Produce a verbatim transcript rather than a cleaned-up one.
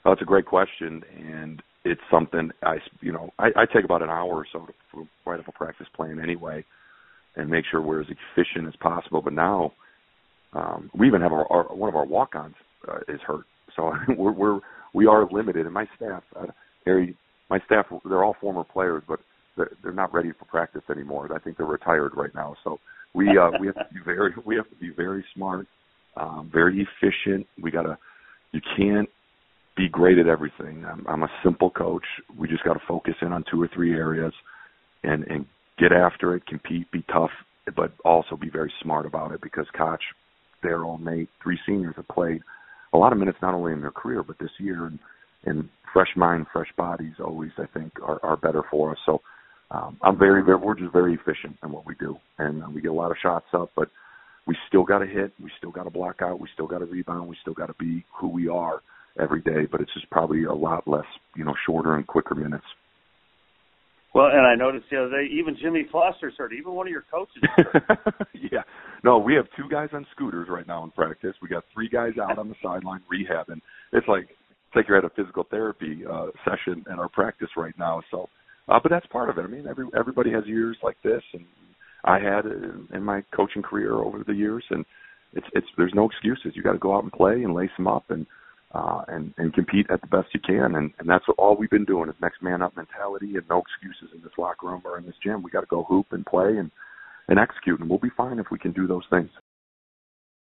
Oh, it's a great question, and it's something I, you know, I, I take about an hour or so to, to write up a practice plan anyway, and make sure we're as efficient as possible. But now, um, we even have our, our one of our walk-ons uh, is hurt, so we're, we're we are limited. And my staff, uh, Harry, my staff, they're all former players, but they're, they're not ready for practice anymore. I think they're retired right now. So we uh, we have to be very we have to be very smart, um, very efficient. We gotta you can't be great at everything. I'm, I'm a simple coach. We just got to focus in on two or three areas and, and get after it, compete, be tough, but also be very smart about it because Koch, Daryl, Nate, three seniors have played a lot of minutes not only in their career but this year, and, and fresh mind, fresh bodies always, I think, are, are better for us. So um, I'm very, very, we're just very efficient in what we do, and uh, we get a lot of shots up, but we still got to hit, we still got to block out, we still got to rebound, we still got to be who we are every day, but it's just probably a lot less, you know, shorter and quicker minutes. Well, and I noticed the other day, even Jimmy Foster's hurt, even one of your coaches. Yeah. No, we have two guys on scooters right now in practice. We got three guys out on the sideline rehabbing. It's like it's like you're at a physical therapy uh, session in our practice right now. So, uh, but that's part of it. I mean, every everybody has years like this, and I had in, in my coaching career over the years, and it's it's there's no excuses. You got to go out and play and lace them up and. Uh, and, and compete at the best you can. And, and that's what, all we've been doing is next man up mentality and no excuses in this locker room or in this gym. We got to go hoop and play and, and execute, and we'll be fine if we can do those things.